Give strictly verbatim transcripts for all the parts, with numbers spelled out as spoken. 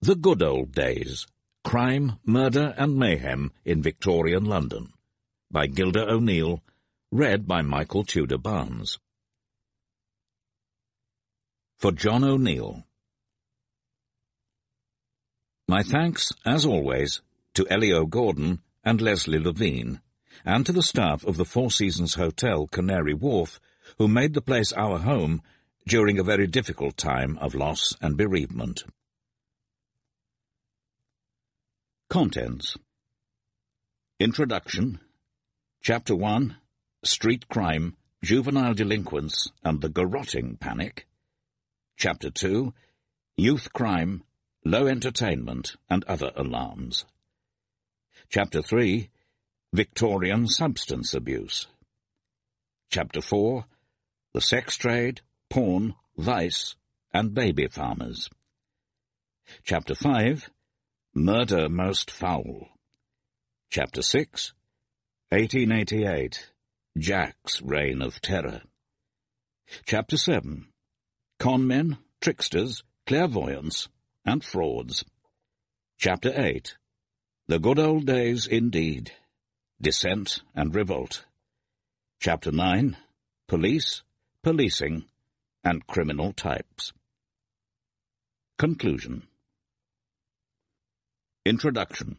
The Good Old Days, Crime, Murder and Mayhem in Victorian London, by Gilda O'Neill, read by Michael Tudor Barnes. For John O'Neill. My thanks, as always, to Elio Gordon and Leslie Levine, and to the staff of the Four Seasons Hotel, Canary Wharf, who made the place our home during a very difficult time of loss and bereavement. Contents. Introduction. Chapter one, Street Crime, Juvenile Delinquents and the Garrotting Panic. Chapter two, Youth Crime, Low Entertainment and Other Alarms. Chapter three, Victorian Substance Abuse. Chapter four, The Sex Trade, Porn, Vice and Baby Farmers. Chapter five, Murder Most Foul. Chapter six, eighteen eighty-eight, Jack's Reign of Terror. Chapter seven, Conmen, Tricksters, Clairvoyants, and Frauds. Chapter eight, The Good Old Days Indeed, Dissent and Revolt. Chapter nine, Police, Policing, and Criminal Types. Conclusion. Introduction.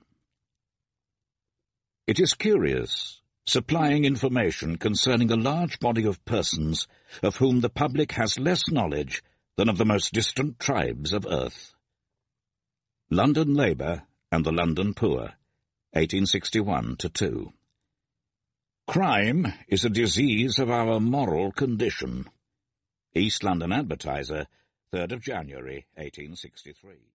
It is curious, supplying information concerning a large body of persons of whom the public has less knowledge than of the most distant tribes of earth. London Labour and the London Poor, eighteen sixty-one to two. Crime is a disease of our moral condition. East London Advertiser, third of January, eighteen sixty-three.